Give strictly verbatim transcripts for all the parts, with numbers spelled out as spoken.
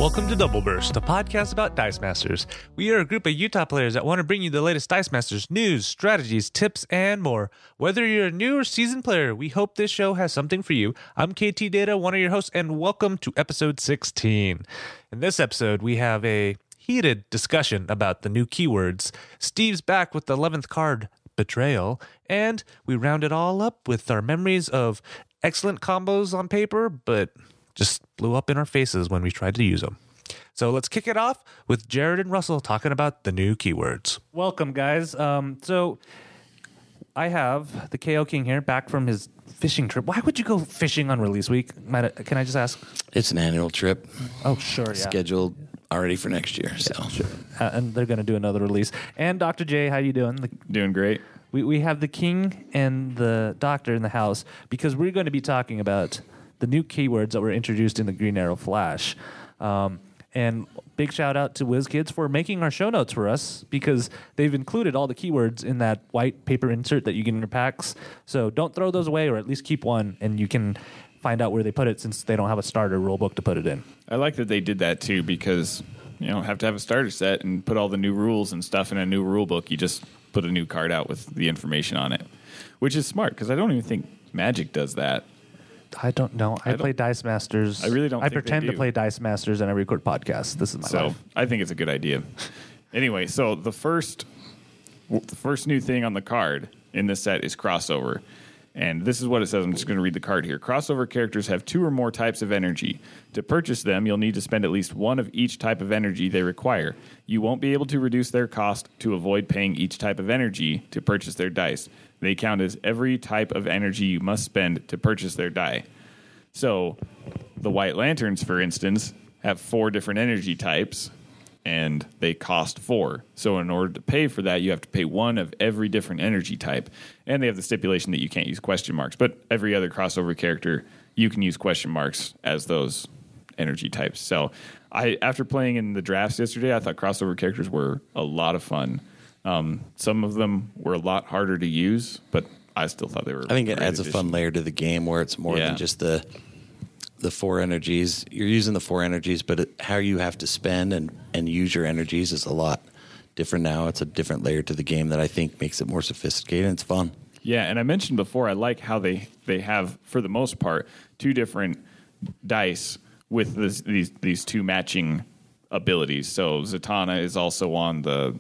Welcome to Double Burst, a podcast about Dice Masters. We are a group of Utah players that want to bring you the latest Dice Masters news, strategies, tips, and more. Whether you're a new or seasoned player, we hope this show has something for you. I'm K T Data, one of your hosts, and welcome to episode sixteen. In this episode, we have a heated discussion about the new keywords. Steve's back with the eleventh card, Betrayal, and we round it all up with our memories of excellent combos on paper, but just blew up in our faces when we tried to use them. So let's kick it off with Jared and Russell talking about the new keywords. Welcome, guys. Um, so I have the K O King here back from his fishing trip. Why would you go fishing on release week? Might I, can I just ask? It's an annual trip. Oh, sure. Yeah. Scheduled already for next year. So yeah, sure. Uh, and they're going to do another release. And Doctor J, how you doing? The, doing great. We we have the King and the Doctor in the house because we're going to be talking about the new keywords that were introduced in the Green Arrow Flash. Um, and big shout out to WizKids for making our show notes for us because they've included all the keywords in that white paper insert that you get in your packs. So don't throw those away, or at least keep one, and you can find out where they put it since they don't have a starter rule book to put it in. I like that they did that too because you don't have to have a starter set and put all the new rules and stuff in a new rule book. You just put a new card out with the information on it, which is smart because I don't even think Magic does that. I don't know. I, I play Dice Masters. I really don't I think pretend they to do. play Dice Masters and I record podcasts. This is my So life. I think it's a good idea. Anyway, so the first, the first new thing on the card in this set is crossover. And this is what it says. I'm just going to read the card here. Crossover characters have two or more types of energy. To purchase them, you'll need to spend at least one of each type of energy they require. You won't be able to reduce their cost to avoid paying each type of energy to purchase their dice. They count as every type of energy you must spend to purchase their die. So the White Lanterns, for instance, have four different energy types, and they cost four. So in order to pay for that, you have to pay one of every different energy type. And they have the stipulation that you can't use question marks. But every other crossover character, you can use question marks as those energy types. So I, after playing in the drafts yesterday, I thought crossover characters were a lot of fun. Um, some of them were a lot harder to use, but I still thought they were. I think it great adds a fun addition. layer to the game where it's more Yeah. than just the the four energies. You're using the four energies, but it, how you have to spend and, and use your energies is a lot different now. It's a different layer to the game that I think makes it more sophisticated and it's fun. Yeah, and I mentioned before, I like how they, they have, for the most part, two different dice with this, these these two matching abilities. So Zatanna is also on the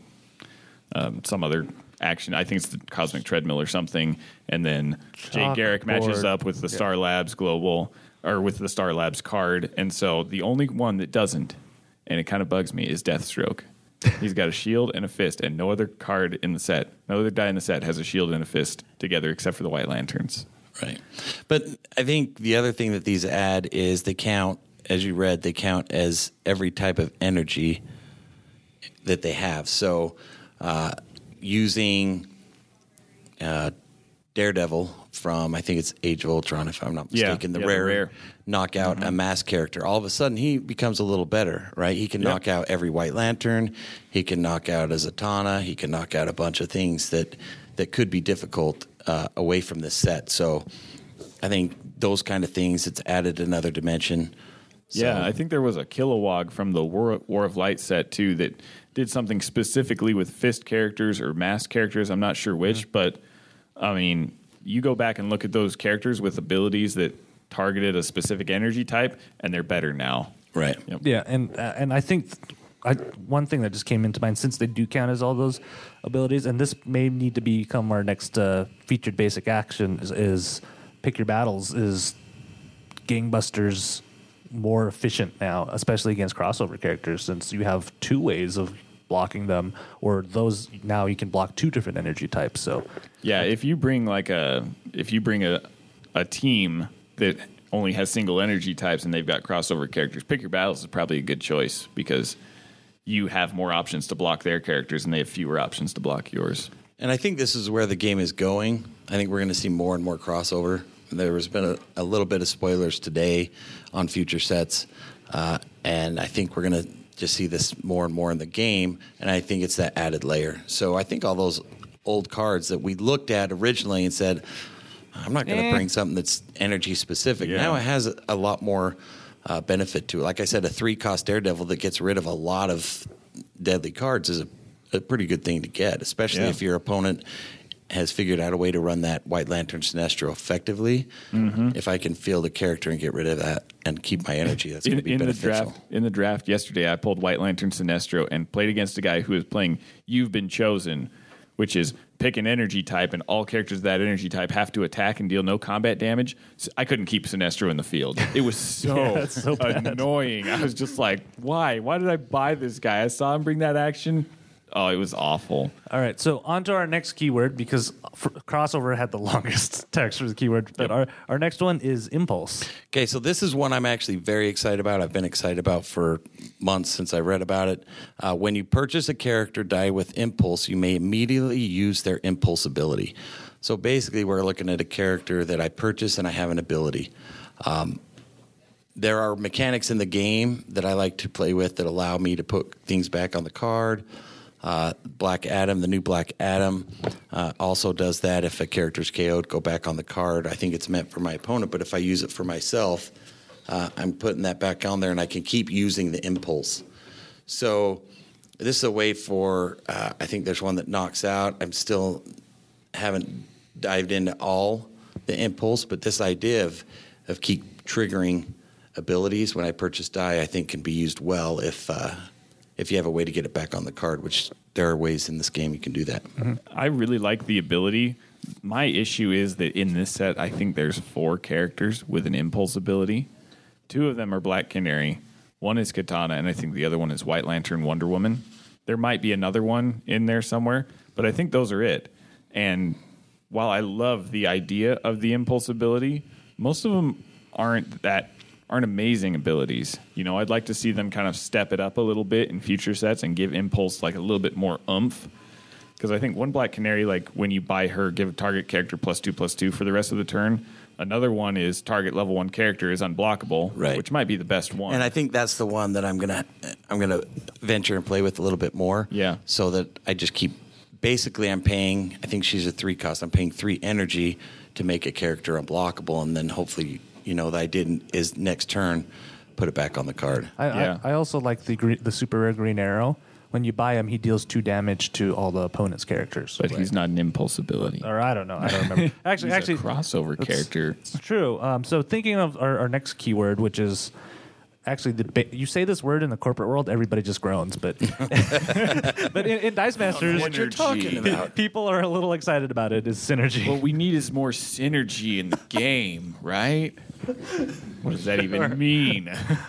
um, some other action. I think it's the Cosmic Treadmill or something. And then Jay Chalkboard. Garrick matches up with the Yeah. Star Labs Global, or with the Star Labs card. And so the only one that doesn't, and it kind of bugs me, is Deathstroke. He's got a shield and a fist, and no other card in the set, no other die in the set has a shield and a fist together except for the White Lanterns. Right. But I think the other thing that these add is they count, as you read, they count as every type of energy that they have. So uh, using uh, Daredevil from, I think it's Age of Ultron, if I'm not Yeah, mistaken, the yeah, the rare, rare. knock out a mass character. All of a sudden, he becomes a little better, right? He can Yep. knock out every White Lantern. He can knock out a Zatanna. He can knock out a bunch of things that, that could be difficult uh, away from this set. So I think those kind of things, it's added another dimension. So, Yeah, I think there was a Kilowog from the War, War of Light set, too, that did something specifically with fist characters or mass characters. I'm not sure which, but, I mean, you go back and look at those characters with abilities that targeted a specific energy type, and they're better now. right. Yep. Yeah, and uh, and I think I, one thing that just came into mind, since they do count as all those abilities, and this may need to become our next uh, featured basic action, is, is pick your battles, is Gangbusters more efficient now, especially against crossover characters, since you have two ways of blocking them, or those now you can block two different energy types. So Yeah, if you bring like a if you bring a a team that only has single energy types and they've got crossover characters, pick your battles is probably a good choice because you have more options to block their characters and they have fewer options to block yours. And I think this is where the game is going. I think we're going to see more and more crossover. There has been a, a little bit of spoilers today on future sets, uh, and I think we're going to just see this more and more in the game, and I think it's that added layer. So I think all those old cards that we looked at originally and said, I'm not going to Eh. bring something that's energy specific. Yeah. Now it has a, a lot more uh, benefit to it. Like I said, a three-cost Daredevil that gets rid of a lot of deadly cards is a, a pretty good thing to get, especially Yeah. if your opponent has figured out a way to run that White Lantern Sinestro effectively. Mm-hmm. If I can field a character and get rid of that and keep my energy, that's going to be in beneficial. The draft, in the draft yesterday, I pulled White Lantern Sinestro and played against a guy who was playing You've Been Chosen, which is pick an energy type, and all characters of that energy type have to attack and deal no combat damage. So I couldn't keep Sinestro in the field. It was so, Yeah, that's so bad. annoying. I was just like, why? Why did I buy this guy? I saw him bring that action. Oh, it was awful. All right, so on to our next keyword, because for, crossover had the longest text for the keyword. But Yep. our, our next one is impulse. Okay, so this is one I'm actually very excited about. I've been excited about for months since I read about it. Uh, when you purchase a character die with Impulse, you may immediately use their Impulse ability. So basically, we're looking at a character that I purchase and I have an ability. Um, there are mechanics in the game that I like to play with that allow me to put things back on the card. Uh, Black Adam, the new Black Adam, uh, also does that. If a character's K O'd, go back on the card. I think it's meant for my opponent, but if I use it for myself, uh, I'm putting that back on there, and I can keep using the Impulse. So this is a way for, uh, I think there's one that knocks out. I'm still haven't dived into all the Impulse, but this idea of, of keep triggering abilities when I purchase die, I think can be used well if... Uh, if you have a way to get it back on the card, which there are ways in this game you can do that. Mm-hmm. I really like the ability. My issue is that in this set, I think there's four characters with an impulse ability. Two of them are Black Canary. One is Katana, and I think the other one is White Lantern Wonder Woman. There might be another one in there somewhere, but I think those are it. And while I love the idea of the impulse ability, most of them aren't that aren't amazing abilities. You know, I'd like to see them kind of step it up a little bit in future sets and give Impulse like a little bit more oomph. Because I think one Black Canary, like when you buy her, give a target character plus two plus two for the rest of the turn. Another one is target level one character is unblockable, Right. which might be the best one. And I think that's the one that I'm gonna I'm gonna venture and play with a little bit more. Yeah. So that I just keep basically I'm paying. I think she's a three cost. I'm paying three energy to make a character unblockable, and then hopefully, you know, that I didn't is next turn put it back on the card. I, Yeah. I, I also like the green, the super rare Green Arrow. When you buy him, he deals two damage to all the opponent's characters. but he's not an impulse ability. Or I don't know. I don't remember. Actually, He's actually, a crossover character. it's true. Um, so thinking of our, our next keyword, which is actually the ba- you say this word in the corporate world, everybody just groans. But but in, in Dice Masters, what you're talking pe- about. people are a little excited about it. Is synergy? What we need is more synergy in the game, right? What does that even mean?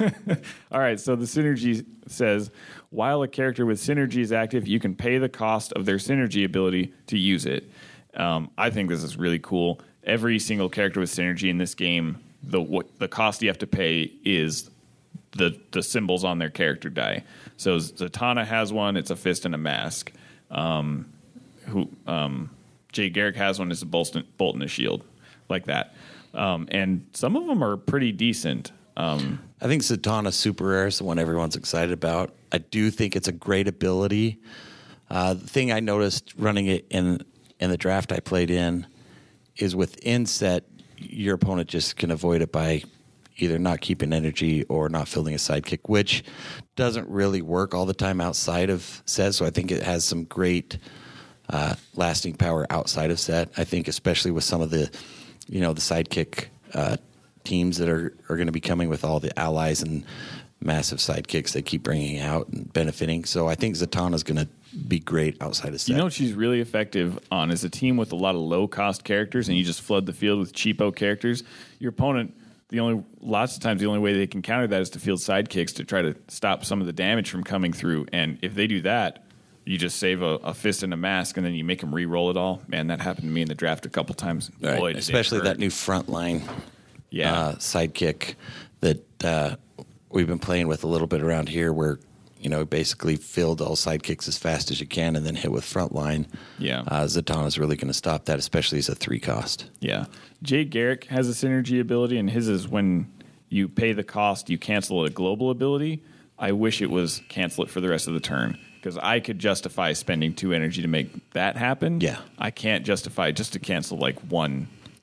All right, so the synergy says, while a character with synergy is active, you can pay the cost of their synergy ability to use it. Um, I think this is really cool. Every single character with synergy in this game, the what, the cost you have to pay is the the symbols on their character die. So Zatanna has one; it's a fist and a mask. Um, who um, Jay Garrick has one; it's a bolt and, bolt and a shield, like that. Um, and some of them are pretty decent. Um, I think Zatanna Super Rare is the one everyone's excited about. I do think it's a great ability. Uh, the thing I noticed running it in in the draft I played in is within set, your opponent just can avoid it by either not keeping energy or not fielding a sidekick, which doesn't really work all the time outside of set. So I think it has some great uh, lasting power outside of set. I think especially with some of the, you know, the sidekick uh, teams that are, are going to be coming with all the allies and massive sidekicks they keep bringing out and benefiting. So I think Zatanna's going to be great outside of set. You know what she's really effective on is a team with a lot of low-cost characters, and you just flood the field with cheapo characters. Your opponent, the only lots of times the only way they can counter that is to field sidekicks to try to stop some of the damage from coming through. And if they do that, you just save a, a fist and a mask, and then you make them re-roll it all. Man, that happened to me in the draft a couple times. Right. Boy, did it Especially hurt. that new frontline Yeah. uh, sidekick that uh, we've been playing with a little bit around here where, you know, basically field all sidekicks as fast as you can and then hit with frontline. Yeah. Uh, Zatanna's really going to stop that, especially as a three cost. Yeah. Jay Garrick has a synergy ability, and his is when you pay the cost, you cancel a global ability. I wish it was cancel it for the rest of the turn, because I could justify spending two energy to make that happen. Yeah. I can't justify just to cancel like one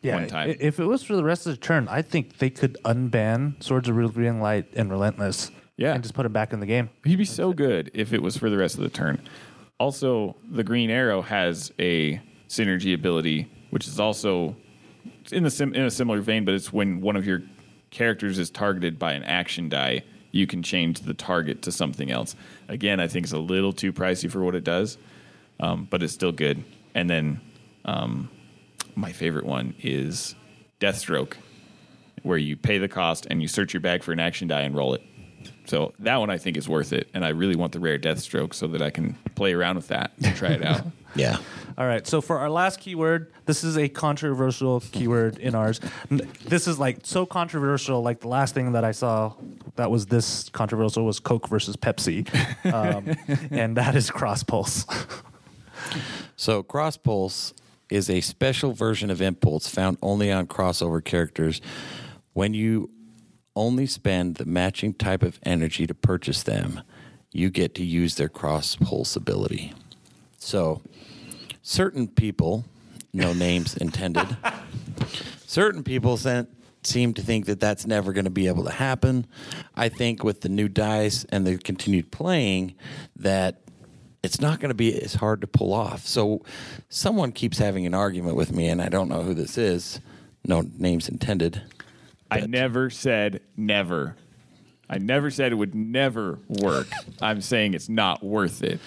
Yeah, one time. i- if it was for the rest of the turn, I think they could unban Swords of Revealing Light and Relentless. Yeah. And just put him back in the game. He'd be so good if it was for the rest of the turn. Also, the Green Arrow has a synergy ability, which is also in the sim- in a similar vein, but it's when one of your characters is targeted by an action die, you can change the target to something else. Again, I think it's a little too pricey for what it does, um, but it's still good. And then um, my favorite one is Deathstroke, where you pay the cost and you search your bag for an action die and roll it. So that one I think is worth it, and I really want the rare Deathstroke so that I can play around with that and try it out. Yeah. All right. So for our last keyword, this is a controversial keyword in ours. N- This is like so controversial. Like the last thing that I saw that was this controversial was Coke versus Pepsi, um, and that is cross pulse. So Cross Pulse is a special version of Impulse found only on crossover characters. When you only spend the matching type of energy to purchase them, you get to use their Cross Pulse ability. So certain people, no names intended, certain people sent, seem to think that that's never going to be able to happen. I think with the new dice and the continued playing that it's not going to be as hard to pull off. So someone keeps having an argument with me, and I don't know who this is. No names intended. I never said never. I never said it would never work. I'm saying it's not worth it.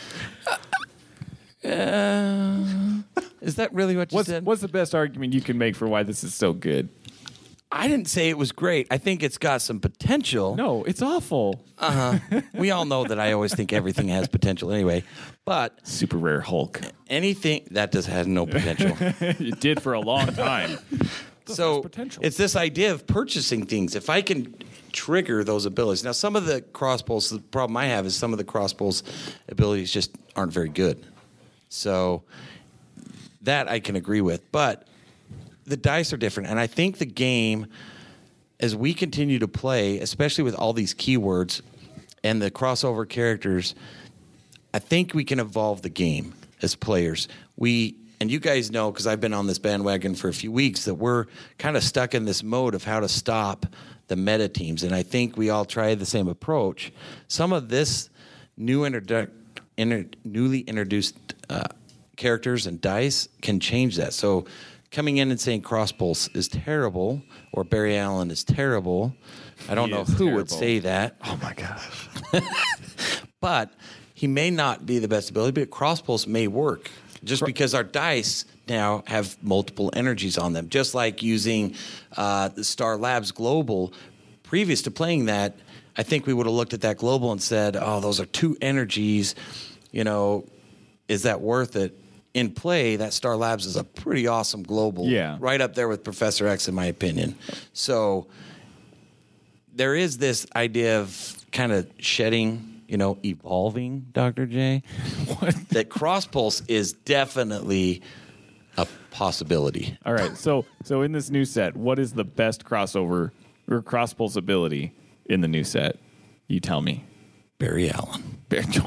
Uh, is that really what you What's, said? what's the best argument you can make for why this is so good? I didn't say it was great. I think it's got some potential. No, it's awful. Uh-huh. We all know that I always think everything has potential anyway. But Super rare Hulk. anything that does has no potential. It did for a long time. So potential. it's this idea of purchasing things. If I can trigger those abilities. Now, some of the cross pulls, the problem I have is some of the cross pulls abilities just aren't very good. So that I can agree with. But the dice are different. And I think the game, as we continue to play, especially with all these keywords and the crossover characters, I think we can evolve the game as players. We and you guys know, because I've been on this bandwagon for a few weeks, that we're kind of stuck in this mode of how to stop the meta teams. And I think we all try the same approach. Some of this new introdu- inter- newly introduced uh, characters and dice can change that. So coming in and saying Cross Pulse is terrible or Barry Allen is terrible, I don't He know is who would terrible. say that. Oh my gosh. But he may not be the best ability, but Cross Pulse may work just because our dice now have multiple energies on them. Just like using uh, the Star Labs Global, previous to playing that, I think we would have looked at that Global and said, oh, those are two energies. You know, is that worth it? In play, that Star Labs is a pretty awesome Global. Yeah. Right up there with Professor X, in my opinion. So there is this idea of kind of shedding, you know, evolving, Doctor J. What? That Cross Pulse is definitely a possibility. All right. So so in this new set, what is the best crossover or cross pulse ability in the new set? You tell me. Barry Allen.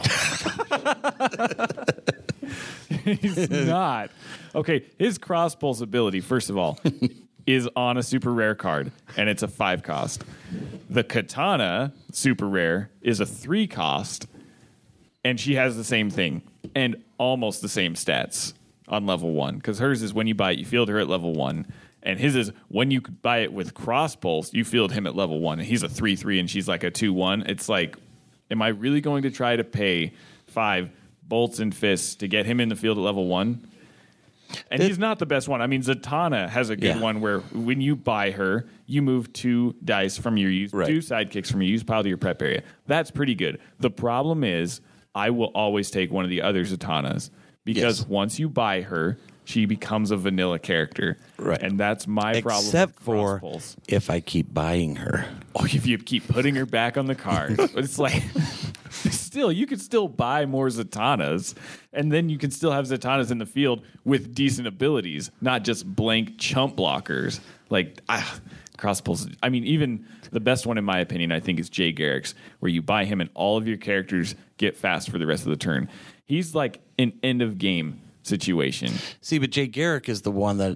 He's not. Okay, his cross pulse ability, first of all, is on a super rare card, and it's a five cost. The Katana super rare is a three cost, and she has the same thing and almost the same stats on level one. Because hers is when you buy it, you field her at level one. And his is when you buy it with cross pulse, you field him at level one. And he's a three three, and she's like a two one. It's like, am I really going to try to pay five bolts and fists to get him in the field at level one? And he's not the best one. I mean, Zatanna has a good Yeah. one where when you buy her, you move two dice from your use, Right. two sidekicks from your use pile to your prep area. That's pretty good. The problem is, I will always take one of the other Zatannas because Yes. once you buy her, she becomes a vanilla character. Right. And that's my problem. Except with for Cross-Pulse. if I keep buying her. Oh, if you keep putting her back on the card. But it's like, still, you could still buy more Zatannas, and then you can still have Zatannas in the field with decent abilities, not just blank chump blockers. Like, ah, cross pulls. I mean, even the best one, in my opinion, I think is Jay Garrick's, where you buy him and all of your characters get fast for the rest of the turn. He's like an end of game situation. See, but Jay Garrick is the one that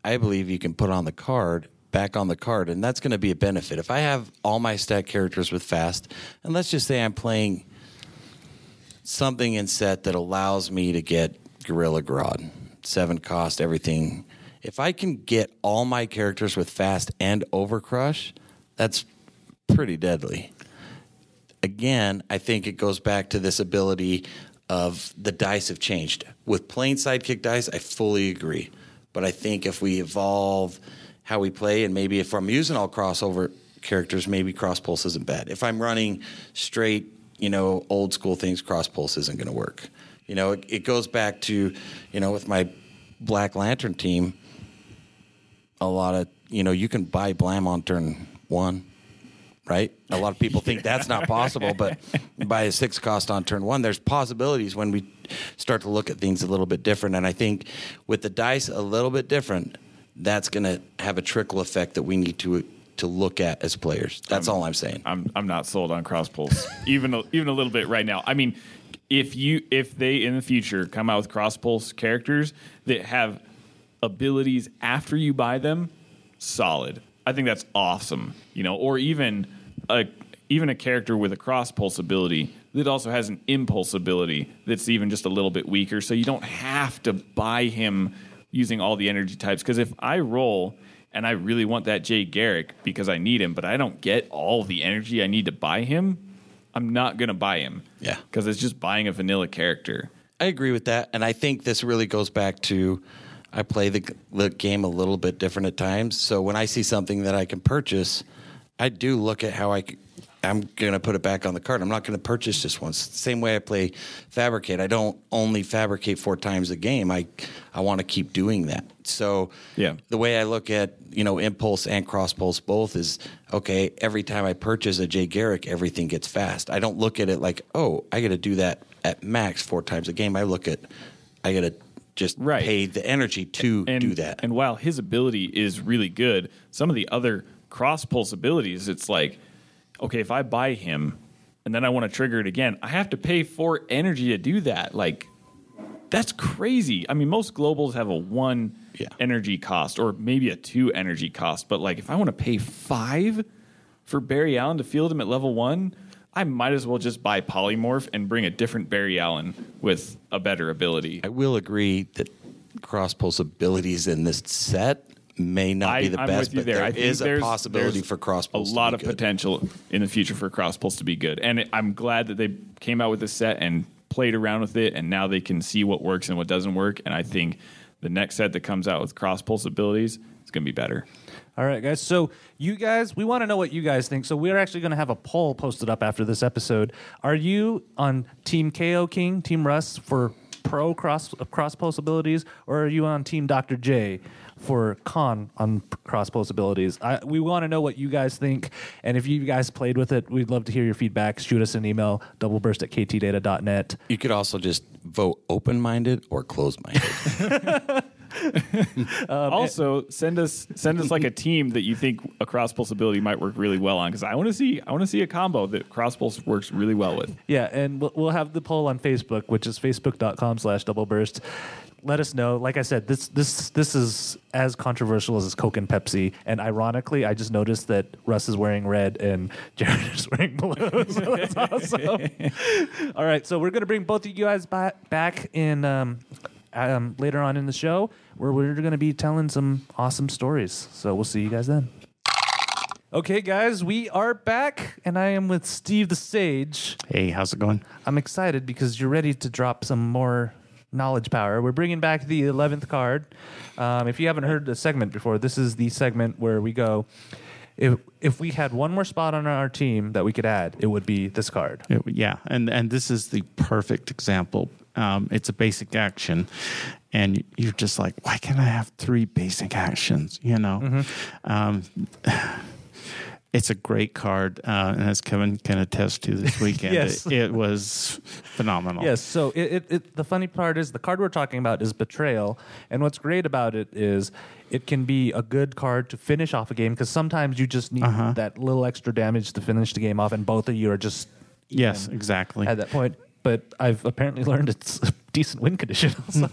I believe you can put on the card, back on the card, and that's going to be a benefit. If I have all my stat characters with fast, and let's just say I'm playing something in set that allows me to get Gorilla Grodd, seven cost, everything. If I can get all my characters with fast and Overcrush, that's pretty deadly. Again, I think it goes back to this ability of the dice have changed. With plain sidekick dice, I fully agree. But I think if we evolve how we play, and maybe if I'm using all crossover characters, maybe Cross Pulse isn't bad. If I'm running straight, you know, old school things, Cross Pulse isn't going to work. You know, it, it goes back to, you know, with my Black Lantern team, a lot of, you know, you can buy Blam on turn one, right? A lot of people think that's not possible, but buy a six cost on turn one. There's possibilities when we start to look at things a little bit different. And I think with the dice a little bit different, that's going to have a trickle effect that we need to to look at as players. That's I'm, all I'm saying. I'm I'm not sold on Cross Pulse, even a, even a little bit right now. I mean, if you if they in the future come out with Cross Pulse characters that have abilities after you buy them, solid. I think that's awesome. You know, or even a even a character with a Cross Pulse ability that also has an impulse ability that's even just a little bit weaker, so you don't have to buy him using all the energy types. Because if I roll and I really want that Jay Garrick because I need him, but I don't get all the energy I need to buy him, I'm not going to buy him. Yeah. Because it's just buying a vanilla character. I agree with that. And I think this really goes back to I play the, the game a little bit different at times. So when I see something that I can purchase, I do look at how I c- I'm going to put it back on the card. I'm not going to purchase just once. Same way I play Fabricate. I don't only fabricate four times a game. I I want to keep doing that. So yeah. the way I look at, you know, Impulse and Cross Pulse both is, okay, every time I purchase a Jay Garrick, everything gets fast. I don't look at it like, oh, I got to do that at max four times a game. I look at, I got to just right. pay the energy to and, do that. And while his ability is really good, some of the other Cross Pulse abilities, it's like, okay, if I buy him and then I want to trigger it again, I have to pay four energy to do that. Like, that's crazy. I mean, most globals have a one yeah. energy cost or maybe a two energy cost. But, like, if I want to pay five for Barry Allen to field him at level one, I might as well just buy Polymorph and bring a different Barry Allen with a better ability. I will agree that Cross Pulse abilities in this set may not I, be the I'm best, with you but there. there I think is a there's, possibility there's for Cross Pulse a lot to of be good. potential in the future for Cross Pulse to be good. And it, I'm glad that they came out with this set and played around with it, and now they can see what works and what doesn't work. And I think the next set that comes out with Cross Pulse abilities is going to be better. All right, guys. So you guys, we want to know what you guys think. So we're actually going to have a poll posted up after this episode. Are you on Team K O King, Team Russ for pro cross cross pulse abilities, or are you on Team Doctor J for con on cross pulse abilities? I, we want to know what you guys think, and if you guys played with it, we'd love to hear your feedback. Shoot us an email, doubleburst at k t data dot net. You could also just vote open-minded or closed-minded. Um, also, send us send us like a team that you think a Cross Pulse ability might work really well on, because I want to see I want to see a combo that Cross Pulse works really well with. Yeah, and we'll, we'll have the poll on Facebook, which is facebook dot com slash doubleburst. Let us know. Like I said, this this this is as controversial as Coke and Pepsi. And ironically, I just noticed that Russ is wearing red and Jared is wearing blue. So that's awesome. All right, so we're going to bring both of you guys back, back in um, um, later on in the show, where we're going to be telling some awesome stories. So we'll see you guys then. Okay, guys, we are back, and I am with Steve the Sage. Hey, how's it going? I'm excited because you're ready to drop some more knowledge power. We're bringing back the eleventh card. Um, if you haven't heard the segment before, this is the segment where we go, if if we had one more spot on our team that we could add, it would be this card. It, yeah, and, and this is the perfect example. Um, it's a basic action, and you're just like, why can't I have three basic actions, you know? Mm-hmm. Um, it's a great card, uh, and as Kevin can attest to this weekend, Yes. it, it was phenomenal. Yes, so it, it, it, the funny part is the card we're talking about is Betrayal, and what's great about it is it can be a good card to finish off a game, because sometimes you just need Uh-huh. that little extra damage to finish the game off, and both of you are just Yes, even exactly. at that point. But I've apparently learned it's decent win condition.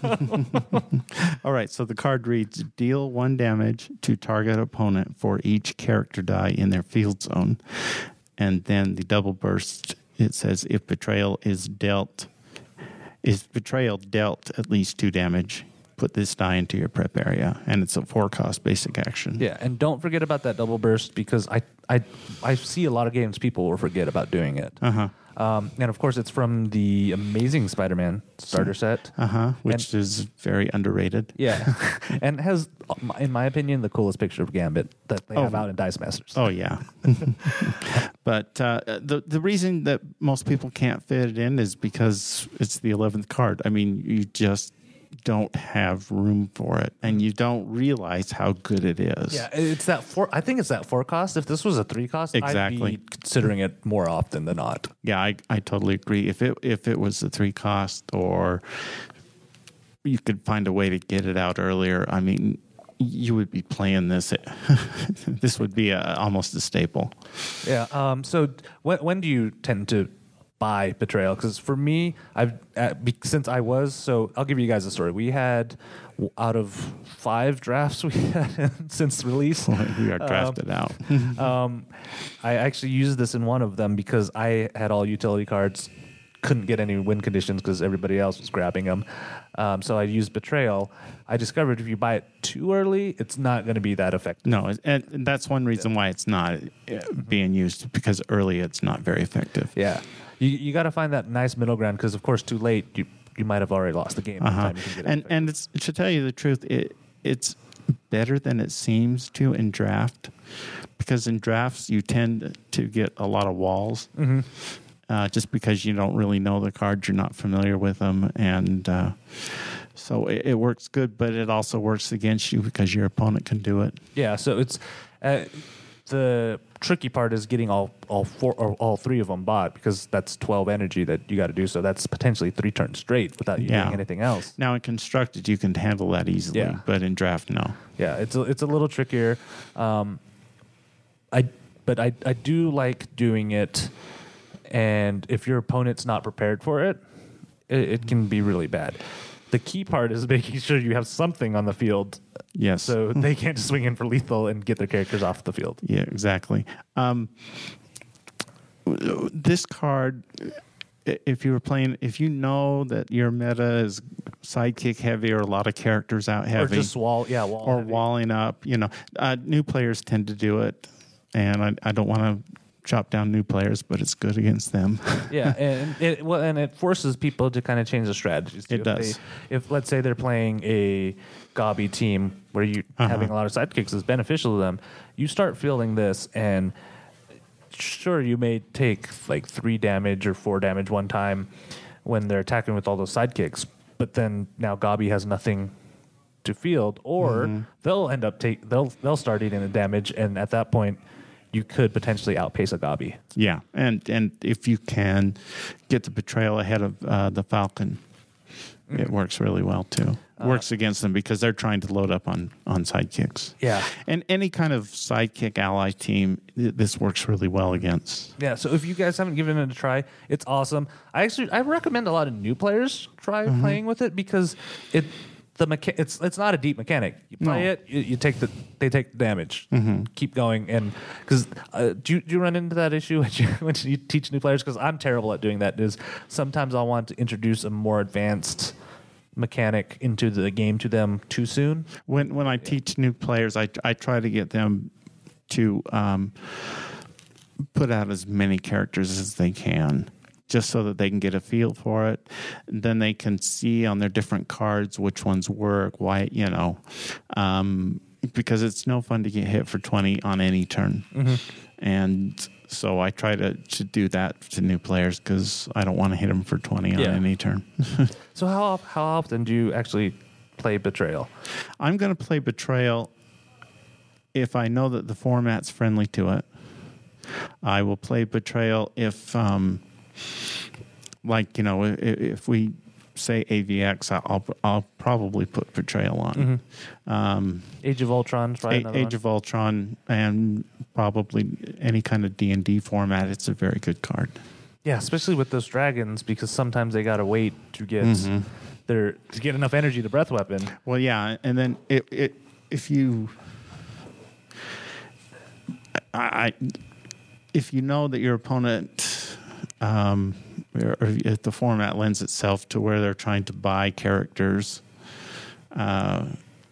All right, so the card reads, deal one damage to target opponent for each character die in their field zone. And then the double burst, it says, if betrayal is dealt, is betrayal dealt at least two damage, put this die into your prep area. And it's a four-cost basic action. Yeah, and don't forget about that double burst because I, I, I see a lot of games people will forget about doing it. Uh-huh. Um, and of course, it's from the Amazing Spider-Man starter set. Uh-huh, which And- is very underrated. Yeah, and has, in my opinion, the coolest picture of Gambit that they Oh. have out in Dice Masters. Oh, yeah. But uh, the the reason that most people can't fit it in is because it's the eleventh card. I mean, you just don't have room for it, and you don't realize how good it is. Yeah, it's that four. I think it's that four cost. If this was a three cost, Exactly. I'd be considering it more often than not. Yeah, I, I totally agree. If it if it was a three cost, or you could find a way to get it out earlier, I mean, you would be playing this. This would be a, almost a staple. Yeah. Um. So when when do you tend to buy Betrayal? Because for me, I've uh, be, since I was so I'll give you guys a story. We had w- out of five drafts we had since release. We are drafted out. um, I actually used this in one of them because I had all utility cards, couldn't get any win conditions because everybody else was grabbing them. Um, so I used Betrayal. I discovered if you buy it too early, it's not going to be that effective. No, and, and that's one reason why it's not uh, being used, because early it's not very effective. Yeah, you you got to find that nice middle ground because of course too late you you might have already lost the game. by the Uh-huh. time you can get it And effective. and it's, to tell you the truth, it it's better than it seems to in draft, because in drafts you tend to get a lot of walls. Mm-hmm. Uh, just because you don't really know the cards, you're not familiar with them, and uh, so it, it works good, but it also works against you because your opponent can do it. Yeah, so it's uh, the tricky part is getting all all four or all three of them bought because that's twelve energy that you got to do. So that's potentially three turns straight without you Yeah. doing anything else. Now in constructed, you can handle that easily, Yeah. but in draft, no. Yeah, it's a, it's a little trickier. Um, I but I I do like doing it, and if your opponent's not prepared for it, it, it can be really bad. The key part is making sure you have something on the field, Yes. so they can't just swing in for lethal and get their characters off the field. Yeah, exactly. Um, this card, i- if you were playing, if you know that your meta is sidekick heavy or a lot of characters out heavy, Or just wall, yeah, wall or heavy. walling up, you know, uh, new players tend to do it, and I, I don't want to chop down new players, but it's good against them. Yeah, and it well, and it forces people to kind of change the strategies. too. It If does. they- If let's say they're playing a Gobby team where you Uh-huh. having a lot of sidekicks is beneficial to them, you start fielding this, and sure, you may take like three damage or four damage one time when they're attacking with all those sidekicks, but then now Gobby has nothing to field, or Mm-hmm. they'll end up take they'll they'll start eating the damage, and at that point, you could potentially outpace a Gobby. Yeah, and and if you can get the betrayal ahead of uh, the Falcon, it works really well too. Works against them because they're trying to load up on on sidekicks. Yeah. And any kind of sidekick ally team, th- this works really well against. Yeah, so if you guys haven't given it a try, it's awesome. I actually I recommend a lot of new players try Mm-hmm. playing with it because it the mecha- it's it's not a deep mechanic. You play No. it, you, you take the they take the damage. Mm-hmm. Keep going, and because uh, do you, do you run into that issue when you, when you teach new players? Because I'm terrible at doing that. Is sometimes I'll want to introduce a more advanced mechanic into the game to them too soon. When when I teach new players, I I try to get them to um, put out as many characters as they can, just so that they can get a feel for it. And then they can see on their different cards which ones work, why, you know, um, because it's no fun to get hit for twenty on any turn. And so I try to, to do that to new players because I don't want to hit them for twenty on Yeah. any turn. So how how often do you actually play Betrayal? I'm going to play Betrayal if I know that the format's friendly to it. I will play Betrayal if, um, like, you know, if, if we say A V X, I'll, I'll probably put Betrayal on. Um, Age of Ultron, probably A- another Age one. of Ultron and probably any kind of D and D format, it's a very good card. Yeah, especially with those dragons, because sometimes they gotta wait to get Mm-hmm. their to get enough energy to breath weapon. Well, yeah, and then it, it if you, I, I, if you know that your opponent, um, or, or if the format lends itself to where they're trying to buy characters, uh,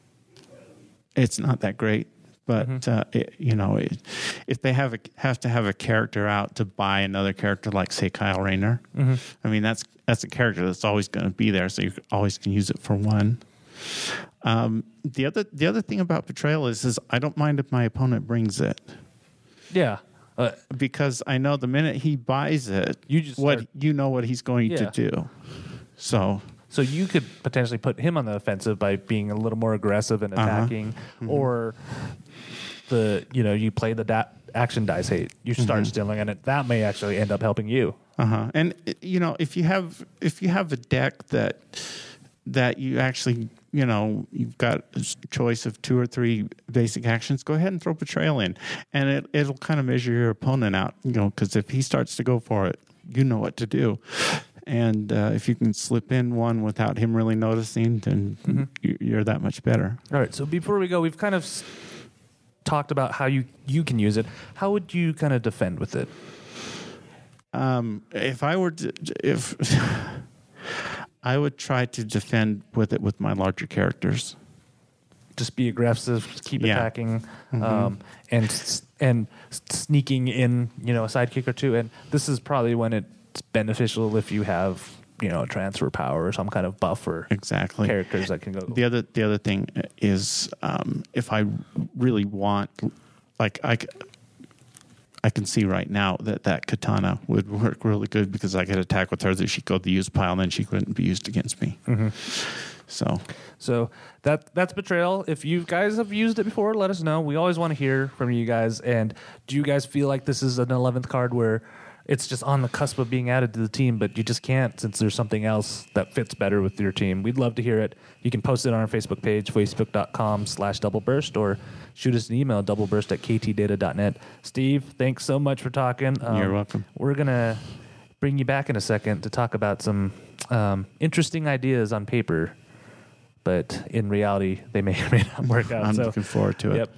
it's not that great. But Mm-hmm. uh, it, you know, it, if they have a, have to have a character out to buy another character, like say Kyle Rayner, Mm-hmm. I mean that's that's a character that's always going to be there, so you always can use it for one. Um, the other the other thing about Betrayal is is I don't mind if my opponent brings it, Yeah. Uh, because I know the minute he buys it, You just what start- you know what he's going Yeah. to do. So so you could potentially put him on the offensive by being a little more aggressive and Uh-huh. attacking, or the you know you play the da- action dice hate. You start Mm-hmm. stealing, and it, that may actually end up helping you. Uh-huh. And you know, if you have if you have a deck that that you actually, you know, you've got a choice of two or three basic actions, go ahead and throw Betrayal in, and it it'll kind of measure your opponent out, you know, because if he starts to go for it, you know what to do. And uh, if you can slip in one without him really noticing, then Mm-hmm. you- you're that much better. All right. So before we go, we've kind of s- talked about how you you can use it. How would you kind of defend with it? Um, if I were to, if I would try to defend with it with my larger characters. Just be aggressive, keep Yeah. attacking, Mm-hmm. um, and s- and s- sneaking in, you know, a sidekick or two. And this is probably when it's beneficial if you have, you know, transfer power or some kind of buff or Exactly. characters that can go. The other the other thing is um, if I really want, like I, c- I can see right now that that katana would work really good because I could attack with her, that she'd go to the use pile, and then she couldn't be used against me. Mm-hmm. So So that that's Betrayal. If you guys have used it before, let us know. We always want to hear from you guys. And do you guys feel like this is an eleventh card where it's just on the cusp of being added to the team, but you just can't since there's something else that fits better with your team? We'd love to hear it. You can post it on our Facebook page, facebook.com slash doubleburst, or shoot us an email, doubleburst at ktdata.net. Steve, thanks so much for talking. Um, You're welcome. We're going to bring you back in a second to talk about some um, interesting ideas on paper, but in reality, they may or may not work out. I'm so, looking forward to it. Yep.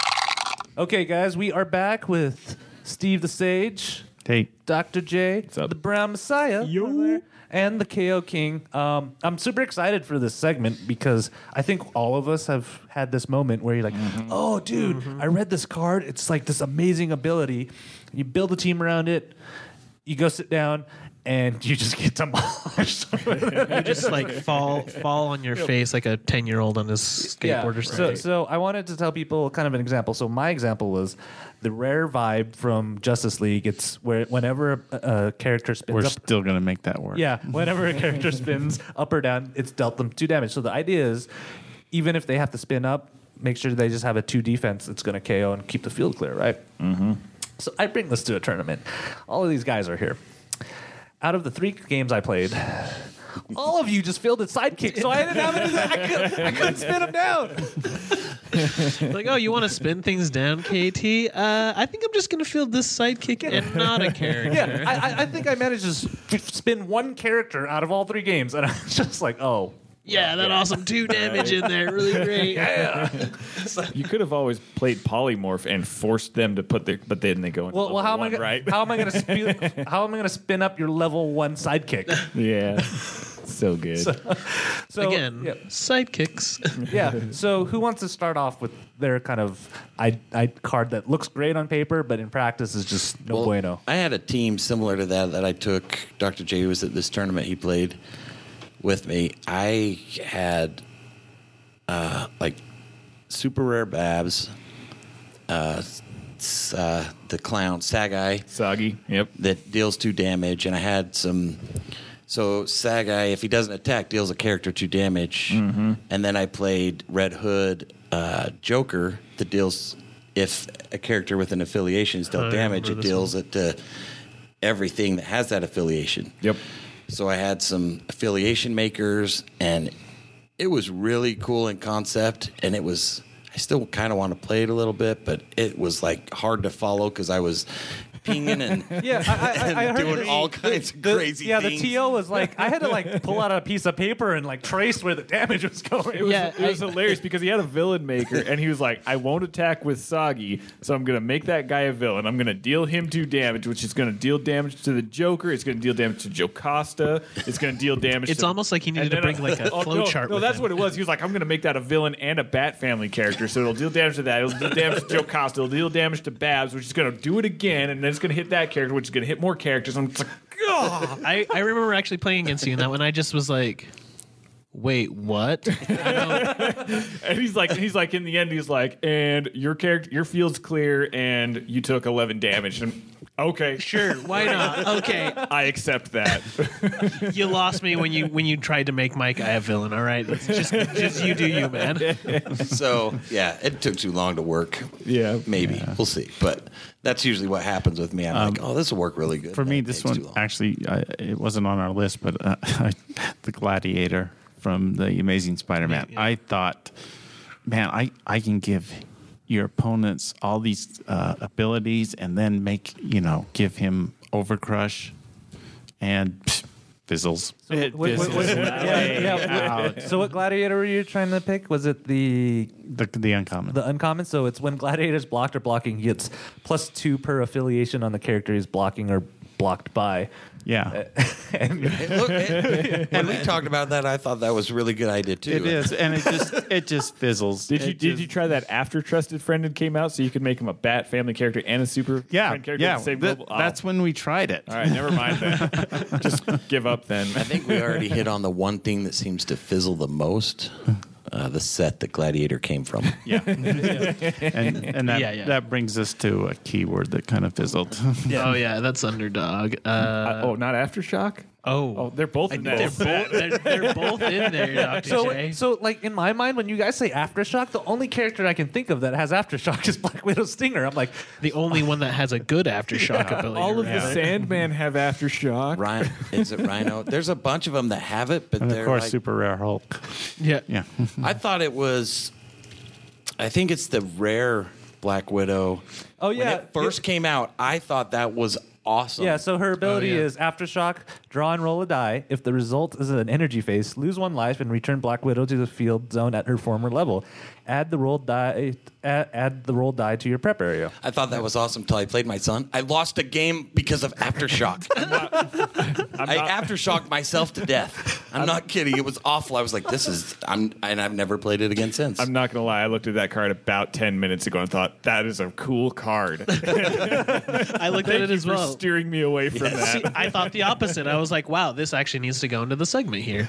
Okay, guys, we are back with Steve the Sage, Hey, Doctor J, up? the Brown Messiah, and the K O King. Um, I'm super excited for this segment because I think all of us have had this moment where you're like, oh, dude, I read this card. It's like this amazing ability. You build a team around it. You go sit down, and you just get demolished. You just like fall fall on your face like a ten year old on his skateboard or So, something. so I wanted to tell people kind of an example. So my example was the rare vibe from Justice League. It's where whenever a, a character spins we're up, still going to make that work. yeah, whenever a character spins up or down, it's dealt them two damage. So the idea is, even if they have to spin up, make sure they just have a two defense that's going to K O and keep the field clear, right? Mm-hmm. So I bring this to a tournament. All of these guys are here. Out of the three games I played, all of you just fielded sidekicks, so I didn't have any. I, could, I couldn't spin them down. Like, oh, you want to spin things down, K T? Uh, I think I'm just going to field this sidekick and not a character. Yeah, I, I- I think I managed to s- spin one character out of all three games, and I was just like, oh. Yeah, that awesome two damage in there. Really great. Yeah. You could have always played polymorph and forced them to put their, but then they go into Well, well, how am I one, gonna, right? how am I going to spin? How am I going to spin up your level one sidekick? Yeah, so good. So Again, yeah, sidekicks. yeah. So who wants to start off with their kind of I, I card that looks great on paper, but in practice is just no Well, bueno? I had a team similar to that that I took. Doctor J was at this tournament. He played with me. I had uh, like super rare Babs, uh, s- uh, the clown Sagai Soggy. Yep. that deals two damage, and I had some. So Sagai, if he doesn't attack, deals a character two damage, Mm-hmm. and then I played Red Hood uh, Joker that deals if a character with an affiliation is dealt I damage, remember it this deals it to everything that has that affiliation. Yep. So I had some affiliation makers, and it was really cool in concept, and it was. I still kind of want to play it a little bit, but it was like hard to follow because I was pinging and, Yeah, I, I, I and heard doing the- all kinds of the- crazy yeah, things. the T O was like, I had to like pull out a piece of paper and like trace where the damage was going. It was, Yeah, it was hilarious because he had a villain maker and he was like, I won't attack with Soggy, so I'm going to make that guy a villain. I'm going to deal him two damage, which is going to deal damage to the Joker. It's going to deal damage to Jocasta. It's going to deal damage It's to... almost like he And needed to then bring I- like a oh, flow no, chart. No, with that's him. what it was. He was like, I'm going to make that a villain and a Bat Family character, so it'll deal damage to that. It'll deal damage to Jocasta. It'll deal damage to Babs, which is going to do it again, and then it's going to hit that character, which is going to hit more characters. I'm just like, oh. I, I remember actually playing against you in that one. I just was like, wait, what? And he's like, he's like, in the end, he's like, and your character, your field's clear, and you took eleven damage. And okay, Sure, why not? Okay, I accept that. you lost me when you when you tried to make Mike I a villain. All right, it's just just you do you, man. So, yeah, it took too long to work. Yeah. Maybe. We'll see. But that's usually what happens with me. I'm like, oh, this will work really good. For me, That this takes one too long. actually uh, it wasn't on our list, but uh, the Gladiator from the Amazing Spider-Man. Yeah, yeah. I thought, man, I I can give your opponents all these uh, abilities and then make you know give him Overcrush and psh, fizzles. It What- what- fizzles what- way yeah, yeah, out. So what gladiator were you trying to pick? Was it the The, the uncommon. the uncommon? So it's when gladiator's blocked or blocking, he gets plus two per affiliation on the character he's blocking or blocked by. yeah. And It look- it- when we talked about that, I thought that was a really good idea, too. It is, and it just it just fizzles. Did you It did just- you try that after Trusted Friend had came out, so you could make him a Bat Family character and a Super Yeah, Friend character? yeah. at the same That- level? Oh. That's when we tried it. All right, never mind then. Just give up then. I think we already hit on the one thing that seems to fizzle the most. Uh, the set that Gladiator came from. Yeah, and and that Yeah, yeah. that brings us to a keyword that kind of fizzled. Oh yeah, that's underdog. Uh, Uh, oh, not Aftershock? oh, Oh, they're both in that. they're both they're, they're both in there, Doctor so, J. so like in my mind, when you guys say Aftershock, the only character I can think of that has Aftershock is Black Widow Stinger. I'm like, The only one that has a good aftershock ability. All of the rather. Sandman have Aftershock. Ryan, is it Rhino? There's a bunch of them that have it, but And they're of course, like, super rare Hulk. Yeah. Yeah, I thought it was. I think it's the rare Black Widow. Oh, When yeah. it first came out, I thought that was awesome. yeah. So her ability Oh, yeah. is Aftershock. Draw and roll a die. If the result is an energy phase, lose one life and return Black Widow to the field zone at her former level. Add the rolled die. Add, add the rolled die to your prep area. I thought that was awesome until I played my son. I lost a game because of Aftershock. I Aftershocked myself to death. I'm not kidding. It was awful. I was like, this is, I'm, and I've never played it again since. I'm not gonna lie. I looked at that card about ten minutes ago and thought that is a cool card. I looked at Thank it you as for well. steering me away from See, that. I thought the opposite. I was like, wow, this actually needs to go into the segment here.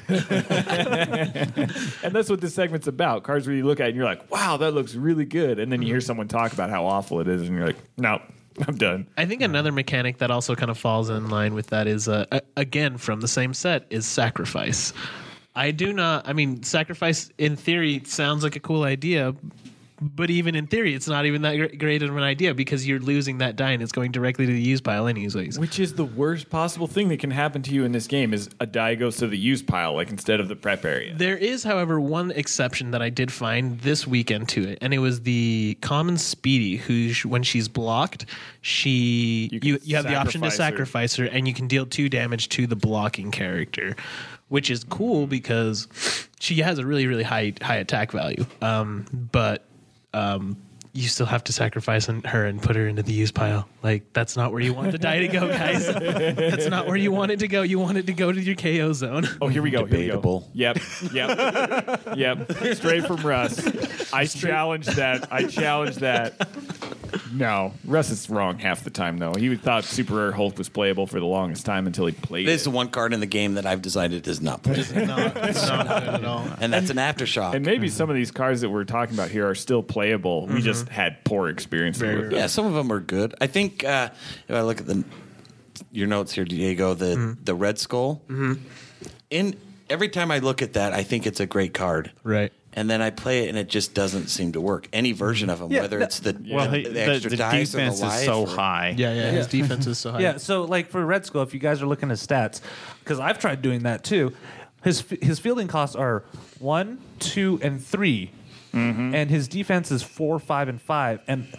And that's what this segment's about. Cards where you look at it and you're like, wow, that looks really good. And then you hear someone talk about how awful it is, and you're like, no, I'm done. I think another mechanic that also kind of falls in line with that is, uh, a- again, from the same set, is sacrifice. I do not, I mean, sacrifice in theory sounds like a cool idea, but even in theory, it's not even that gr- great of an idea because you're losing that die and it's going directly to the use pile anyways. Which is the worst possible thing that can happen to you in this game is a die goes to the use pile, like instead of the prep area. There is, however, one exception that I did find this weekend to it, and it was the common Speedy, who, sh- when she's blocked, she You you, can you, have the option to sacrifice sacrifice her, and you can deal two damage to the blocking character, which is cool because she has a really really high high attack value. Um, but um, you still have to sacrifice on her and put her into the use pile. Like, that's not where you want the die to go, guys. That's not where you want it to go. You want it to go to your K O zone. Oh, here we go. Debatable. Here we go. Yep. Yep. Yep. Straight from Russ. I challenge that. I challenge that. No, Russ is wrong half the time, though. He thought Super Rare Hulk was playable for the longest time until he played It is it. the one card in the game that I've decided is not playable. No, it's not good at all. And that's an Aftershock. And maybe some of these cards that we're talking about here are still playable. We just had poor experiences Very with them. Yeah, some of them are good. I think uh, if I look at the your notes here, Diego, the the Red Skull. In every time I look at that, I think it's a great card. Right. And then I play it, and it just doesn't seem to work. Any version of them, Yeah, whether that- it's the, Well, the, he, the the, extra the dice or the defense life is so or- high. Yeah, yeah, his defense is so high. Yeah, so like for Red Skull, if you guys are looking at stats, because I've tried doing that too, his his fielding costs are one, two, and three, and his defense is four, five, and five. And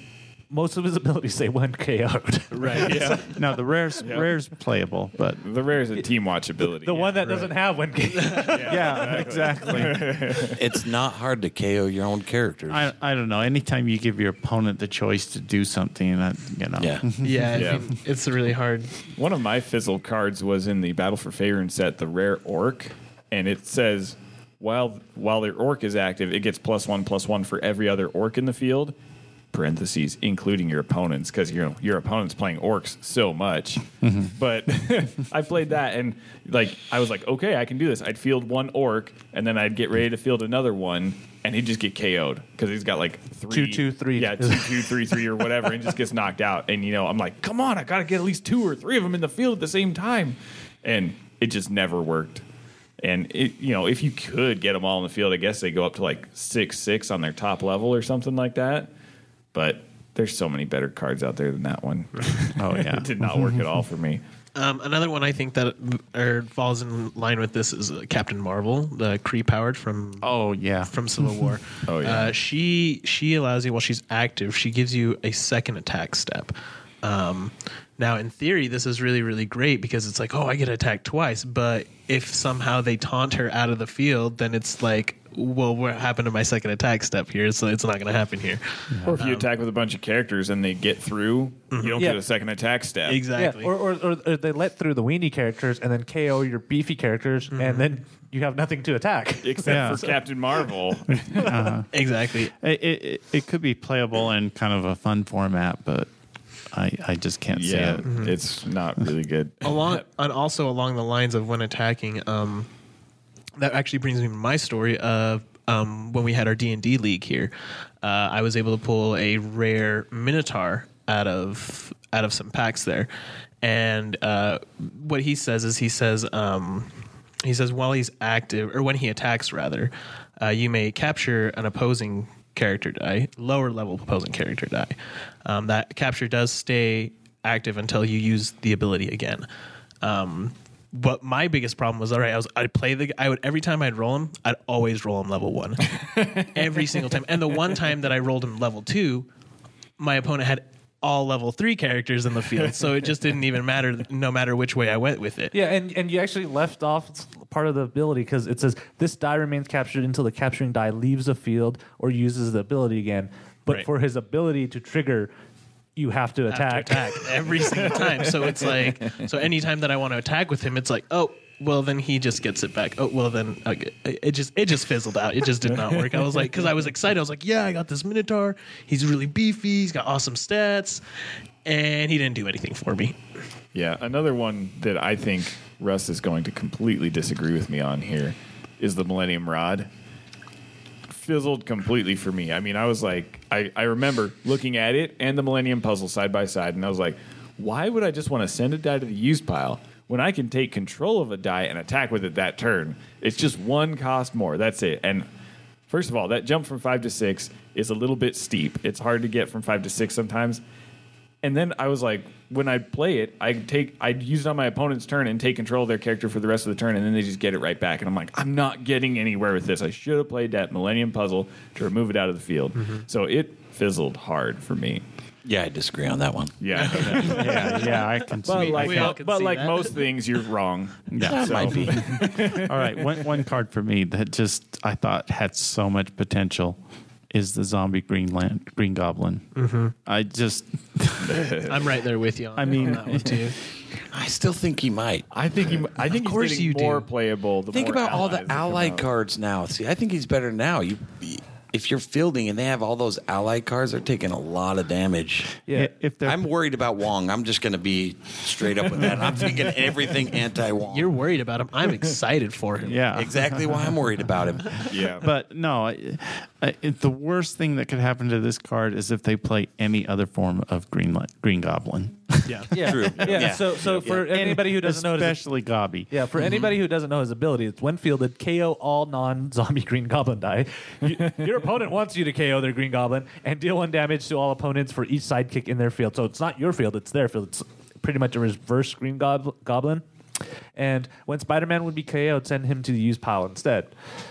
most of his abilities say when K O'd. Right. Yeah. No, the rare's rare's playable, but The rare is a team watch ability. The yeah. one that doesn't have when K O'd. yeah, exactly. It's not hard to K O your own characters. I I don't know. Anytime you give your opponent the choice to do something, that you know. yeah. Yeah. I Yeah. think it's really hard. One of my fizzle cards was in the Battle for Faerun set, the rare orc, and it says while while their orc is active, it gets plus one plus one for every other orc in the field. Parentheses, including your opponents, because you know your opponent's playing orcs so much. But I played that, and like I was like, okay, I can do this. I'd field one orc, and then I'd get ready to field another one, and he'd just get K O'd because he's got like three, Two, two, three. yeah, two, two, three, three, or whatever, and just gets knocked out. And you know, I'm like, come on, I got to get at least two or three of them in the field at the same time, and it just never worked. And it, you know, if you could get them all in the field, I guess they go up to like six six on their top level or something like that. But there's so many better cards out there than that one. Oh yeah. It did not work at all for me. Um, another one I think that or falls in line with this is uh, Captain Marvel, the Kree powered from Oh yeah. from Civil War. Oh, yeah. Uh, she she allows you while she's active. She gives you a second attack step. Um, now, in theory, this is really really great because it's like, oh, I get to attack twice. But if somehow they taunt her out of the field, then it's like, well, what happened to my second attack step here? So it's not going to happen here. Or if you attack with a bunch of characters and they get through, you don't Yeah. get a second attack step. Exactly. Yeah, or, or, or, or they let through the weenie characters and then K O your beefy characters, and then you have nothing to attack. Except Yeah. for Captain Marvel. exactly. It, it it could be playable in kind of a fun format, but I I just can't see yeah, it. it's not really good. Along and also along the lines of when attacking, um, that actually brings me to my story of um, when we had our D and D league here. Uh, I was able to pull a rare Minotaur out of out of some packs there, and uh, what he says is he says um, he says while he's active or when he attacks rather, uh, you may capture an opposing character die, lower level opposing character die. Um, that capture does stay active until you use the ability again. Um, but my biggest problem was, all right, I was I'd play the I would every time I'd roll him, I'd always roll him level one, every single time. And the one time that I rolled him level two, my opponent had all level three characters in the field, so it just didn't even matter, no matter which way I went with it. Yeah, and, and you actually left off part of the ability because it says this die remains captured until the capturing die leaves the field or uses the ability again. But Right. for his ability to trigger, you have to Have to attack. attack every single time. So it's like, so anytime that I want to attack with him, it's like, oh, well, then he just gets it back. Oh, well, then okay. it just it just fizzled out. It just did not work. I was like, because I was excited. I was like, yeah, I got this Minotaur. He's really beefy. He's got awesome stats, and he didn't do anything for me. Yeah, another one that I think Russ is going to completely disagree with me on here is the Millennium Rod. Fizzled completely for me. I mean, I was like, I, I remember looking at it and the Millennium Puzzle side by side, and I was like, why would I just want to send a die to the use pile when I can take control of a die and attack with it that turn? It's just one cost more. That's it. And first of all, that jump from five to six is a little bit steep. It's hard to get from five to six sometimes. And then I was like, when I play it, I take I'd use it on my opponent's turn and take control of their character for the rest of the turn, and then they just get it right back. And I'm like, I'm not getting anywhere with this. I should have played that Millennium Puzzle to remove it out of the field. Mm-hmm. So it fizzled hard for me. Yeah, I disagree on that one. Yeah. Yeah, yeah, I can But see. like, We all mo- can but see like that. most things, you're wrong. Yeah, So- Might be. All right, one one card for me that just I thought had so much potential is the zombie Green Lan- Green Goblin. Mm-hmm. I just, I'm right there with you on, I mean- on that one too. I still think he might. I think he, I think Of course he's you getting more do. playable. The Think more about all allies the that come allied out. cards now. See, I think he's better now. You, if you're fielding and they have all those allied cards, they're taking a lot of damage. Yeah. if they're I'm worried about Wong. I'm just going to be straight up with that. I'm thinking everything anti-Wong. You're worried about him. I'm excited for him. yeah, exactly why I'm worried about him. Yeah. But no, I, I, it, the worst thing that could happen to this card is if they play any other form of Green Li- Green Goblin. Yeah. Yeah. True. Yeah. Yeah. So so for anybody who doesn't know his especially Gobby. Yeah, for anybody who doesn't know his ability, it's when fielded, K O all non-zombie Green Goblin die. You, your opponent wants you to K O their Green Goblin and deal one damage to all opponents for each sidekick in their field. So it's not your field, it's their field. It's pretty much a reverse Green Gob- Goblin. And when Spider-Man would be K O'd, send him to the use pile instead.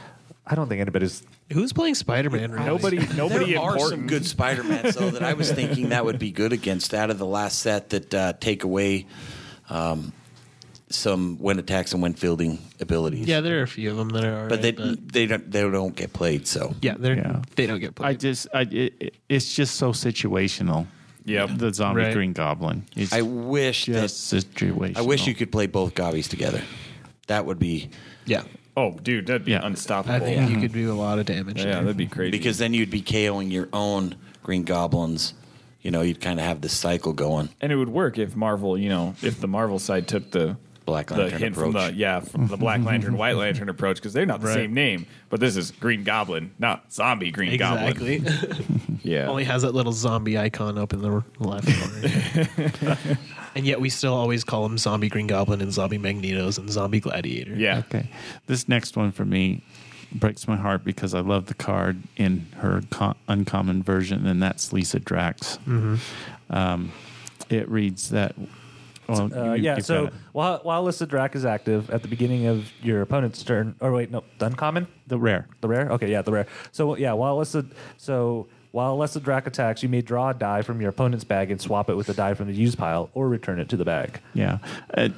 I don't think anybody's. Who's playing Spider-Man? Really? Nobody, nobody There are important. some good Spider-Mans, though, that I was thinking that would be good against out of the last set that uh, take away um, some wind attacks and wind fielding abilities. Yeah, there are a few of them that are. but they alright, but they don't they don't get played. So yeah, they're Yeah. they don't get I played. just, I, it, it's just so situational. Yep. The zombie Right. Green Goblin. It's I wish that just situational. I wish you could play both Gobbies together. That would be yeah, Oh, dude, that'd be Yeah. unstoppable. I think you could do a lot of damage. yeah, there. that'd be crazy. because then you'd be KOing your own Green Goblins. You know, you'd kind of have this cycle going. and it would work if Marvel, you know, if the Marvel side took the Black the Lantern hint from approach. the yeah from the Black Lantern White Lantern approach because they're not the Right. same name, but this is Green Goblin, not Zombie Green Goblin. exactly. Yeah, Only has that little zombie icon up in the left corner. And yet we still always call him Zombie Green Goblin and Zombie Magnetos and Zombie Gladiator. yeah. Okay. This next one for me breaks my heart because I love the card in her co- uncommon version, and that's Lisa Drax. Mm-hmm. Um, it reads that. Well, Uh, you- yeah, you've so got it. while while Lissa Drac is active at the beginning of your opponent's turn, or wait, no, the uncommon, the rare. the rare. Okay, yeah, the rare. So yeah, while Lissa, so while Lissa Drac attacks, you may draw a die from your opponent's bag and swap it with a die from the use pile, or return it to the bag. Yeah. Uh,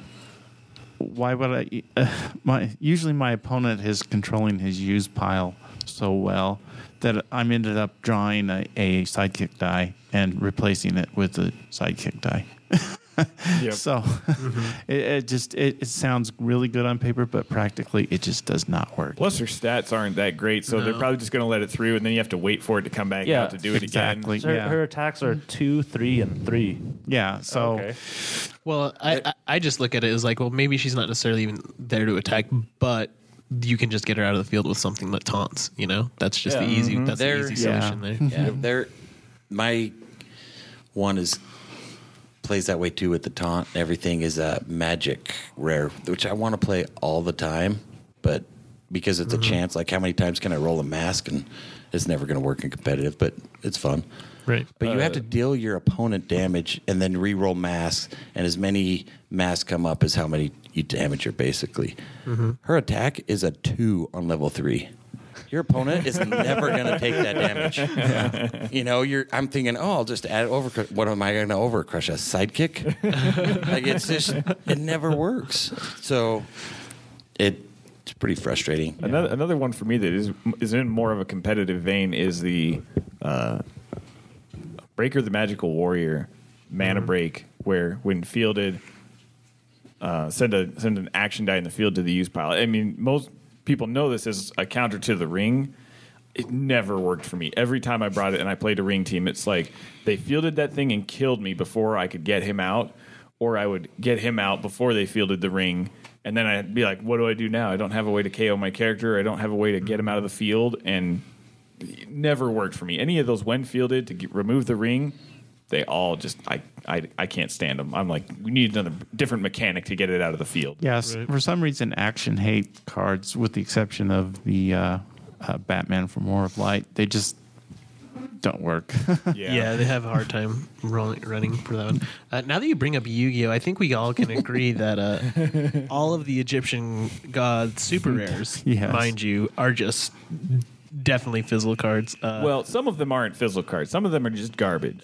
why would I? Uh, my usually my opponent is controlling his use pile so well that I'm ended up drawing a, a sidekick die and replacing it with a sidekick die. Yep. So it, it just it, it sounds really good on paper, but practically it just does not work. Plus, her stats aren't that great, so they're No. probably just going to let it through, and then you have to wait for it to come back Yeah, out to do it exactly. again. So her, Yeah. her attacks are two, three, and three. Yeah. So Okay. Well, I, I I just look at it as like, well, maybe she's not necessarily even there to attack, but you can just get her out of the field with something that taunts. You know, that's just Yeah. the easy. That's There- the easy Yeah. solution there. Yeah, there. My one is plays that way too with the taunt. And everything is a magic rare, which I want to play all the time, but because it's a chance, like how many times can I roll a mask, and it's never going to work in competitive, but it's fun. Right. But you have Uh, to deal your opponent damage and then re-roll masks, and as many masks come up as how many you damage her, basically. Her attack is a two on level three. Your opponent is never going to take that damage. You know, you're. I'm thinking, oh, I'll just add over. What am I going to overcrush? A sidekick? Like it's just, it never works. So it, it's pretty frustrating. Another another one for me that is is in more of a competitive vein is the uh, Breaker the Magical Warrior mana break, where when fielded, uh, send a send an action die in the field to the use pile. I mean, most people know this as a counter to the ring. It never worked for me. Every time I brought it and I played a ring team, it's like they fielded that thing and killed me before I could get him out, or I would get him out before they fielded the ring. And then I'd be like, what do I do now? I don't have a way to K O my character. I don't have a way to get him out of the field. And it never worked for me. Any of those when fielded to get, remove the ring, they all just, I, I, I can't stand them. I'm like, we need another different mechanic to get it out of the field. yes, for some reason, action hate cards, with the exception of the uh, uh, Batman from War of Light, they just don't work. Yeah. they have a hard time rolling, running for that one. Uh, now that you bring up Yu-Gi-Oh, I think we all can agree that uh, all of the Egyptian god super rares, Yes. mind you, are just definitely fizzle cards. Uh, Well, some of them aren't fizzle cards. Some of them are just garbage.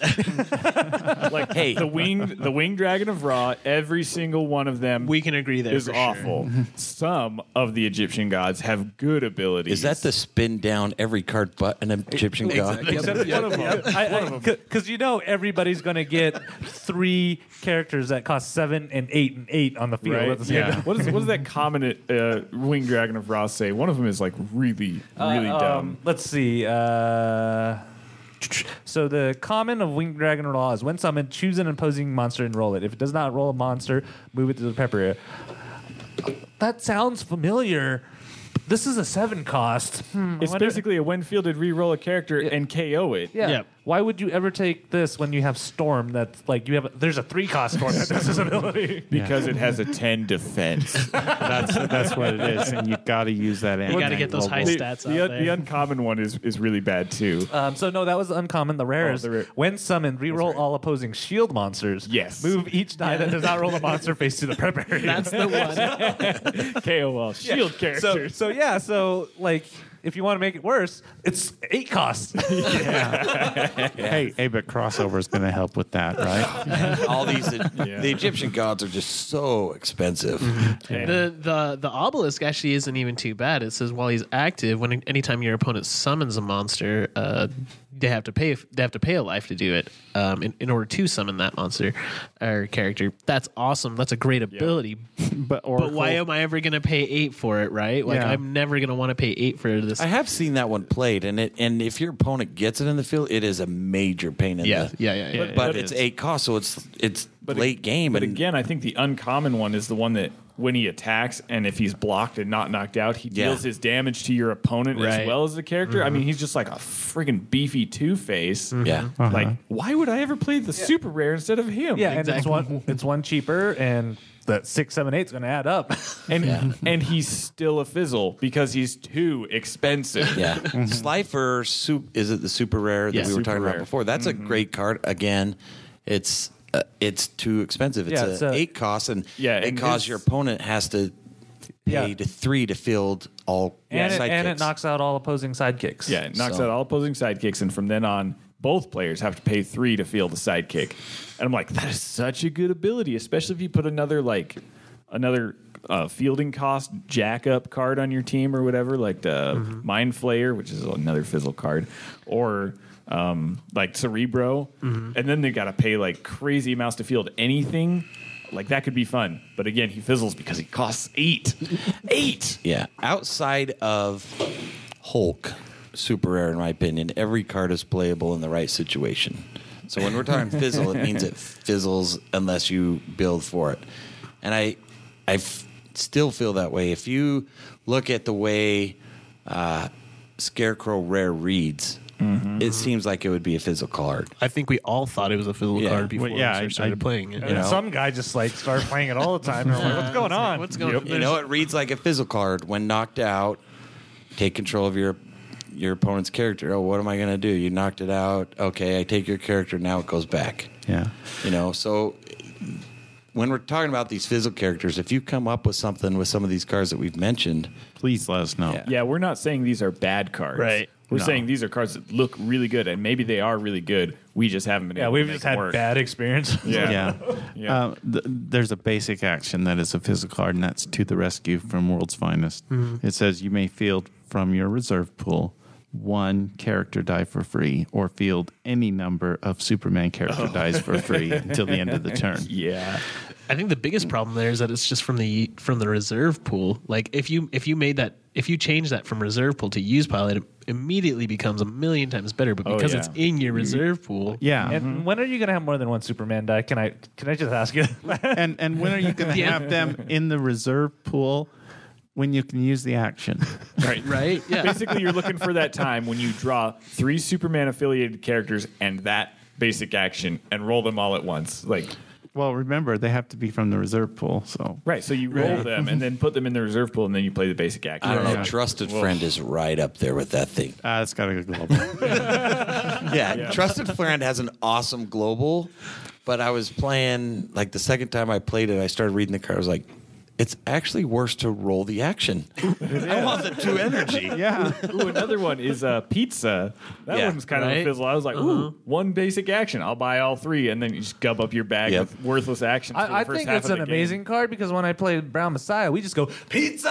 like Hey. the wing, the wing dragon of Ra. Every single one of them we can agree there is for sure. awful. Some of the Egyptian gods have good abilities. Is that the spin down every card but an Egyptian god? Exactly. Except one of them. Because you know everybody's going to get three characters that cost seven and eight and eight on the field Right? at the same Yeah. time. What is what does that common uh, wing dragon of Ra say? One of them is like really, really Uh, dumb. um, let's see. Uh, so the common of Winged Dragon Law is when summoned, choose an opposing monster and roll it. If it does not roll a monster, move it to the pepper area. That sounds familiar. This is a seven cost. Hmm, I It's wonder- basically a when fielded re-roll a character and K O it. yeah. Yeah. Why would you ever take this when you have Storm? That's like you have. A, there's a three cost Storm that does this ability. Because it has a ten defense. that's that's what it is, and you got to use that. You got to get those high the, stats the, out the there. uncommon one is, is really bad too. Um, so no, that was uncommon. The rares. Oh, the rare- When summoned, reroll right. all opposing shield monsters. Yes. Move each die that does not roll a monster face to the prep area. That's the one. K O L shield So, characters. so yeah, so like if you want to make it worse, it's eight costs. Hey, hey, but crossover is going to help with that, right? All these, the Egyptian gods are just so expensive. The the the obelisk actually isn't even too bad. It says while he's active, when anytime your opponent summons a monster, uh, they have to pay they have to pay a life to do it um, in, in order to summon that monster or character. That's awesome. That's a great ability. But, But why am I ever going to pay eight for it? Right? Like Yeah. I'm never going to want to pay eight for this. I have seen that one played, and it and if your opponent gets it in the field, it is a major pain in yeah, the. yeah, yeah, yeah. But- yeah. But It it's is. eight costs, so it's it's But late game. But and again, I think the uncommon one is the one that when he attacks and if he's blocked and not knocked out, he Yeah. deals his damage to your opponent Right. as well as the character. I mean, he's just like a friggin' beefy Two Face. yeah, Like, why would I ever play the super rare instead of him? Yeah, and it's Exactly. one it's one cheaper, and that six, seven, eight's going to add up. and and he's still a fizzle because he's too expensive. yeah. Slifer soup is it the super rare that Yeah, we were super talking rare. about before? That's a great card. Again, it's uh, it's too expensive. It's Yeah, a it's a- eight cost, and Yeah, it and costs his- your opponent has to pay Yeah. to three to field all and, it, sidekicks. and it knocks out all opposing sidekicks. Yeah, it knocks So- out all opposing sidekicks, and from then on, both players have to pay three to field a sidekick. And I'm like, that is such a good ability, especially if you put another like another uh, fielding cost jack up card on your team or whatever, like the Mind Flayer, which is another fizzle card, or um, like Cerebro, and then they got to pay like crazy amounts to field anything. Like that could be fun, but again, he fizzles because he costs eight, eight. Yeah, outside of Hulk, super rare in my opinion, every card is playable in the right situation. So when we're talking fizzle, it means it fizzles unless you build for it. And I, I f- still feel that way. If you look at the way uh, Scarecrow rare reads, it seems like it would be a fizzle card. I think we all thought it was a fizzle Yeah. card before Well, yeah, we I- started I- playing it. And You know? some guy just like started playing it all the time. And I'm like, what's going on? What's going on? You know, it reads like a fizzle card. When knocked out, take control of your your opponent's character. Oh, what am I going to do? You knocked it out. Okay, I take your character. Now it goes back. Yeah. You know, so when we're talking about these fizzle characters, if you come up with something with some of these cards that we've mentioned, Please let us know. Yeah. Yeah, we're not saying these are bad cards. Right. We're No. saying these are cards that look really good, and maybe they are really good. We just haven't been Yeah, able we've to just make had them work. bad experience. Yeah. Yeah. Yeah. Uh, th- there's a basic action that is a physical card, and that's To the Rescue from World's Finest. It says you may field from your reserve pool one character die for free, or field any number of Superman character dies for free until the end of the turn. Yeah. I think the biggest problem there is that it's just from the from the reserve pool. Like if you if you made that if you change that from reserve pool to use pile, it immediately becomes a million times better. But Oh, because yeah. it's in your reserve pool, Yeah. And when are you going to have more than one Superman die? Can I can I just ask you? and and when are you going to Yeah. have them in the reserve pool when you can use the action? Right. right? Yeah. Basically, you're looking for that time when you draw three Superman affiliated characters and that basic action and roll them all at once. Like, Well, remember they have to be from the reserve pool. So right. So you roll Right. them and then put them in the reserve pool, and then you play the basic action. I don't know. Yeah. Trusted Friend is right up there with that thing. uh, it's got to go global. Yeah, Trusted Friend has an awesome global, but I was playing, like the second time I played it, I started reading the card. I was like, it's actually worse to roll the action. I want the two energy. yeah. Ooh, another one is uh, pizza. That Yeah. one's kind of Right? a fizzle. I was like, ooh, one basic action. I'll buy all three, and then you just gub up your bag Yep. with worthless actions. for the I, I first think half it's of an the game. amazing card because when I play Brown Messiah, we just go pizza.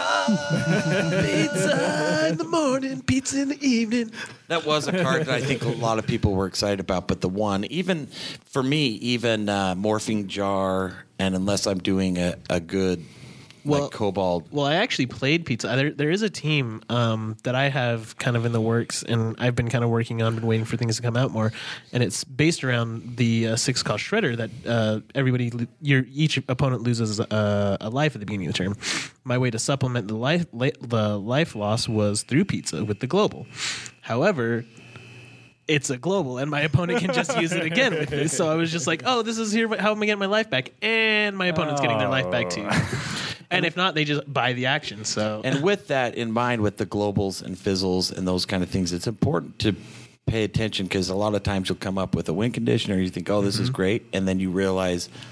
Pizza in the morning, pizza in the evening. That was a card that I think a lot of people were excited about, but the one, even for me, even uh, Morphing Jar, and unless I'm doing a, a good Well- like Cobalt. Well, I actually played pizza. There, there is a team um, that I have kind of in the works, and I've been kind of working on, been waiting for things to come out more. And it's based around the uh, six cost shredder that uh, everybody, your each opponent loses a, a life at the beginning of the turn. My way to supplement the life the life loss was through pizza with the global. However, it's a global, and my opponent can just use it again with this. So I was just like, oh, this is here. How am I getting my life back? And my opponent's getting their life back too. And if not, they just buy the action. So And with that in mind, with the globals and fizzles and those kind of things, it's important to pay attention because a lot of times you'll come up with a win condition or you think, oh, this is great. And then you realize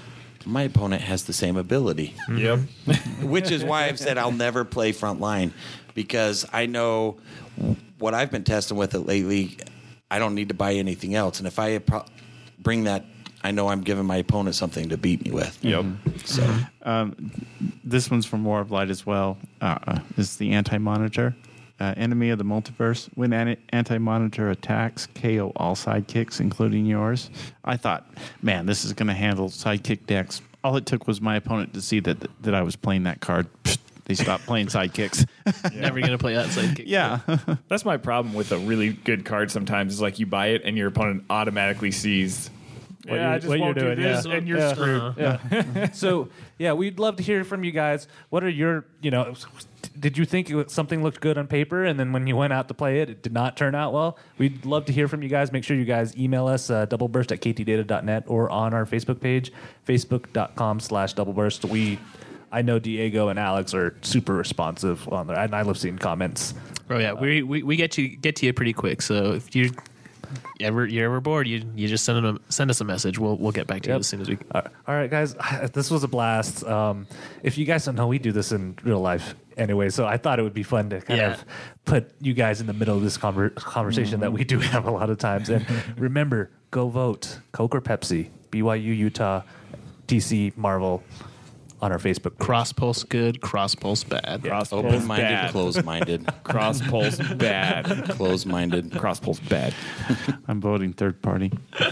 my opponent has the same ability. Yep. Which is why I've said I'll never play front line, because I know what I've been testing with it lately. I don't need to buy anything else, and if I pro- bring that, I know I'm giving my opponent something to beat me with. Yep. So Um, this one's from War of Light as well. Uh, is the anti-monitor. Uh, enemy of the multiverse. When an- anti-monitor attacks, K O all sidekicks, including yours. I thought, man, this is going to handle sidekick decks. All it took was my opponent to see that that I was playing that card. Pfft, they stopped playing sidekicks. Never gonna play that sidekick. Yeah. That's my problem with a really good card sometimes is like you buy it and your opponent automatically sees What yeah, you're- I just what won't you're do doing, this, yeah. and you're Yeah. screwed. Yeah. So yeah, we'd love to hear from you guys. What are your, you know, did you think it was, something looked good on paper, and then when you went out to play it, it did not turn out well? We'd love to hear from you guys. Make sure you guys email us uh, doubleburst at k t data dot net or on our Facebook page, facebook.com slash doubleburst. We, I know Diego and Alex are super responsive on there, and I love seeing comments. Oh yeah, we, we we get you get to you pretty quick. So if you ever you're ever bored, you you just send them send us a message. We'll we'll get back to you Yep. as soon as we. All right, guys, this was a blast. Um, if you guys don't know, we do this in real life anyway, so I thought it would be fun to kind Yeah. of put you guys in the middle of this conver- conversation that we do have a lot of times. And remember, go vote, Coke or Pepsi, B Y U, Utah, D C, Marvel, on our Facebook page. Cross pulse good, cross pulse bad. Cross pulse open-minded, bad. closed-minded, Cross pulse bad. closed-minded. Cross pulse bad. I'm voting third party.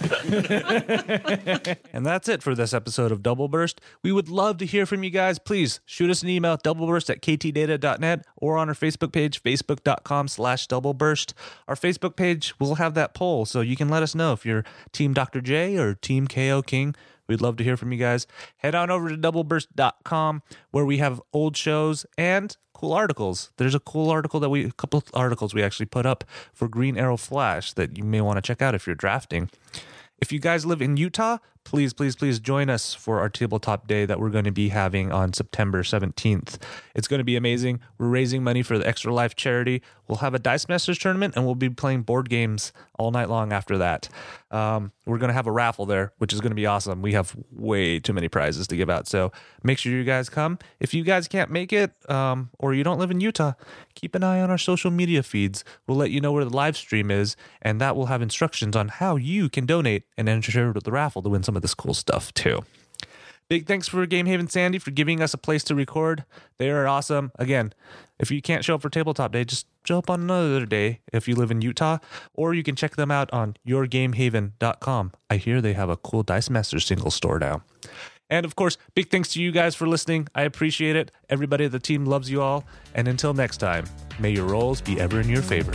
And that's it for this episode of Double Burst. We would love to hear from you guys. Please shoot us an email, doubleburst at k t data dot net, or on our Facebook page, facebook.com slash doubleburst. Our Facebook page will have that poll, so you can let us know if you're Team Doctor J or Team K O King. We'd love to hear from you guys. Head on over to doubleburst dot com, where we have old shows and cool articles. There's a cool article that we, a couple of articles we actually put up for Green Arrow Flash that you may want to check out if you're drafting. If you guys live in Utah, please, please, please join us for our tabletop day that we're going to be having on September seventeenth. It's going to be amazing. We're raising money for the Extra Life charity. We'll have a Dice Masters tournament, and we'll be playing board games all night long after that. Um, we're going to have a raffle there, which is going to be awesome. We have way too many prizes to give out, so make sure you guys come. If you guys can't make it, um, or you don't live in Utah, keep an eye on our social media feeds. We'll let you know where the live stream is, and that will have instructions on how you can donate and enter the raffle to win some of this cool stuff too. Big thanks for Game Haven Sandy for giving us a place to record. They are awesome. Again, if you can't show up for Tabletop Day, just show up on another day if you live in Utah, or you can check them out on your game haven dot com. I hear they have a cool Dice Masters single store now. And of course, big thanks to you guys for listening. I appreciate it. Everybody at the team loves you all. And until next time, may your rolls be ever in your favor.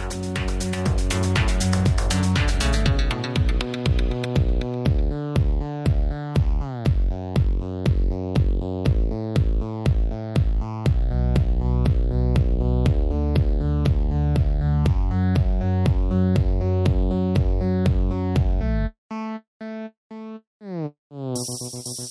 Mm.